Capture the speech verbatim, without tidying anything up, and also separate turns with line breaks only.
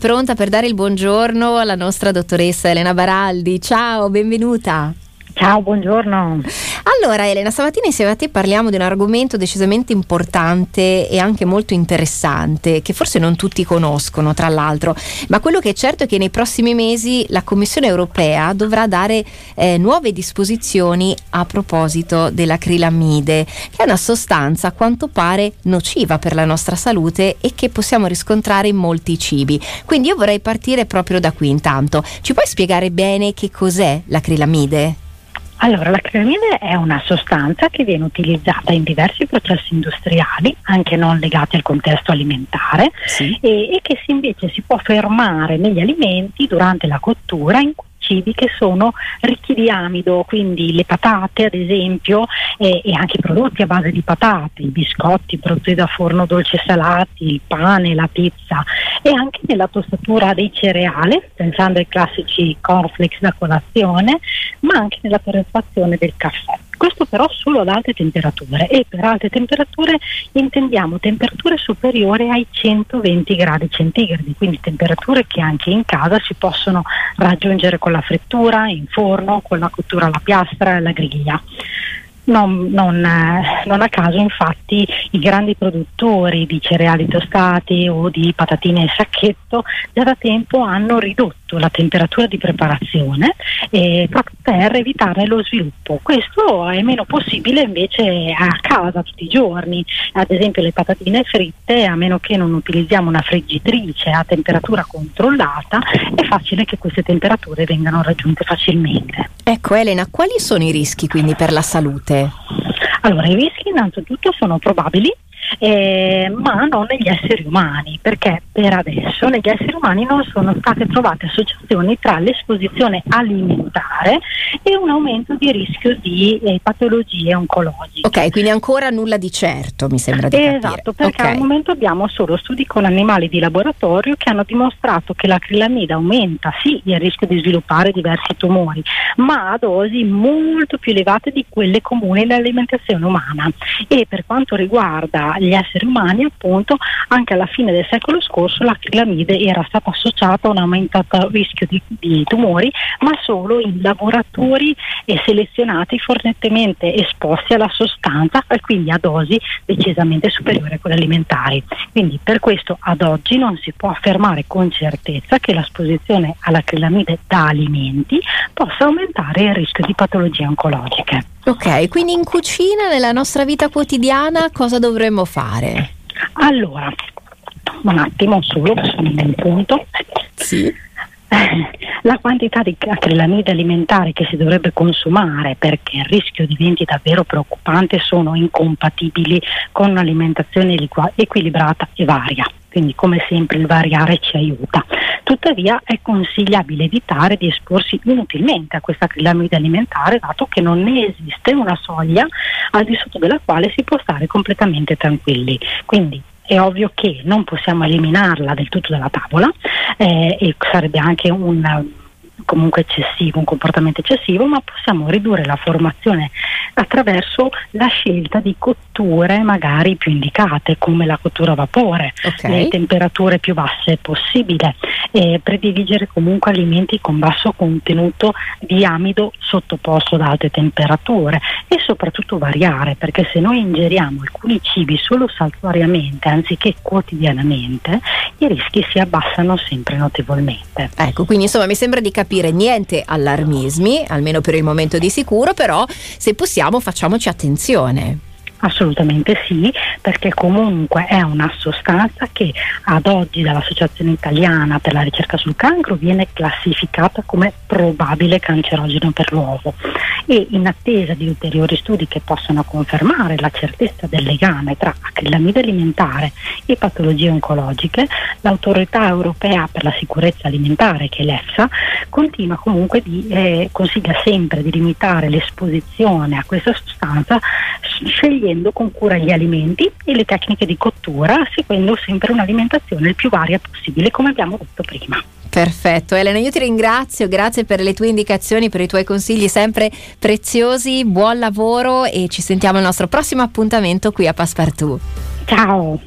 pronta per dare il buongiorno alla nostra dottoressa Elena Baraldi. Ciao, benvenuta.
Ciao, buongiorno.
Allora Elena, stamattina insieme a te parliamo di un argomento decisamente importante e anche molto interessante, che forse non tutti conoscono tra l'altro, ma quello che è certo è che nei prossimi mesi la Commissione europea dovrà dare eh, nuove disposizioni a proposito dell'acrilamide, che è una sostanza a quanto pare nociva per la nostra salute e che possiamo riscontrare in molti cibi. Quindi io vorrei partire proprio da qui intanto. Ci puoi spiegare bene che cos'è l'acrilamide?
Allora, l'acrilamide è una sostanza che viene utilizzata in diversi processi industriali, anche non legati al contesto alimentare,
sì.
e, e che si, invece si può fermare negli alimenti durante la cottura in cibi che sono ricchi di amido, quindi le patate ad esempio, e, e anche i prodotti a base di patate, i biscotti, i prodotti da forno dolci e salati, il pane, la pizza, e anche nella tostatura dei cereali, pensando ai classici cornflakes da colazione, ma anche nella torrefazione del caffè. Questo però solo ad alte temperature, e per alte temperature intendiamo temperature superiori ai centoventi gradi centigradi, quindi temperature che anche in casa si possono raggiungere con la frittura, in forno, con la cottura alla piastra e alla griglia. Non, non, eh, non a caso infatti i grandi produttori di cereali tostati o di patatine in sacchetto già da tempo hanno ridotto la temperatura di preparazione eh, proprio per evitarne lo sviluppo. Questo è meno possibile invece a casa tutti i giorni, ad esempio le patatine fritte, a meno che non utilizziamo una friggitrice a temperatura controllata, è facile che queste temperature vengano raggiunte facilmente.
Ecco Elena, quali sono i rischi quindi per la salute?
Allora, i rischi innanzitutto sono probabili, eh, ma non negli esseri umani, perché per adesso negli esseri umani non sono state trovate associazioni tra l'esposizione alimentare e un aumento di rischio di eh, patologie oncologiche.
Ok, quindi ancora nulla di certo, mi sembra di capire.
Esatto, perché
okay.
al momento abbiamo solo studi con animali di laboratorio che hanno dimostrato che l'acrilamide aumenta sì il rischio di sviluppare diversi tumori, ma a dosi molto più elevate di quelle comuni nell'alimentazione umana. E per quanto riguarda gli esseri umani, appunto, anche alla fine del secolo scorso l'acrilamide era stata associata a un aumentato rischio di, di tumori, ma solo in laboratori e selezionati fortemente esposti alla sostanza, e quindi a dosi decisamente superiori a quelle alimentari. Quindi per questo ad oggi non si può affermare con certezza che l'esposizione all'acrilamide da alimenti possa aumentare il rischio di patologie oncologiche.
Ok, quindi in cucina, nella nostra vita quotidiana, cosa dovremmo fare?
Allora, un attimo solo, sono in un punto.
Sì.
La quantità di acrilamide alimentare che si dovrebbe consumare, perché il rischio diventi davvero preoccupante, sono incompatibili con un'alimentazione equilibrata e varia. Quindi come sempre il variare ci aiuta. Tuttavia è consigliabile evitare di esporsi inutilmente a questa acrilamide alimentare, dato che non ne esiste una soglia al di sotto della quale si può stare completamente tranquilli. Quindi è ovvio che non possiamo eliminarla del tutto dalla tavola, eh, e sarebbe anche un comunque eccessivo, un comportamento eccessivo, ma possiamo ridurre la formazione attraverso la scelta di cotture magari più indicate, come la cottura a vapore,
okay.
le temperature più basse possibile, e prediligere comunque alimenti con basso contenuto di amido sottoposto ad alte temperature, e soprattutto variare, perché se noi ingeriamo alcuni cibi solo saltuariamente anziché quotidianamente, i rischi si abbassano sempre notevolmente.
Ecco, quindi insomma mi sembra di capire niente allarmismi, almeno per il momento di sicuro, però se possiamo facciamoci attenzione.
Assolutamente sì, perché comunque è una sostanza che ad oggi dall'Associazione Italiana per la Ricerca sul Cancro viene classificata come probabile cancerogeno per l'uovo, e in attesa di ulteriori studi che possano confermare la certezza del legame tra acrilamide alimentare e patologie oncologiche, l'Autorità Europea per la Sicurezza Alimentare, che è l'EFSA, continua comunque di eh, consiglia sempre di limitare l'esposizione a questa sostanza, scegliendo con cura gli alimenti e le tecniche di cottura, seguendo sempre un'alimentazione il più varia possibile, come abbiamo detto prima.
Perfetto, Elena, io ti ringrazio, grazie per le tue indicazioni, per i tuoi consigli sempre preziosi, buon lavoro, e ci sentiamo al nostro prossimo appuntamento qui a Passepartout.
Ciao.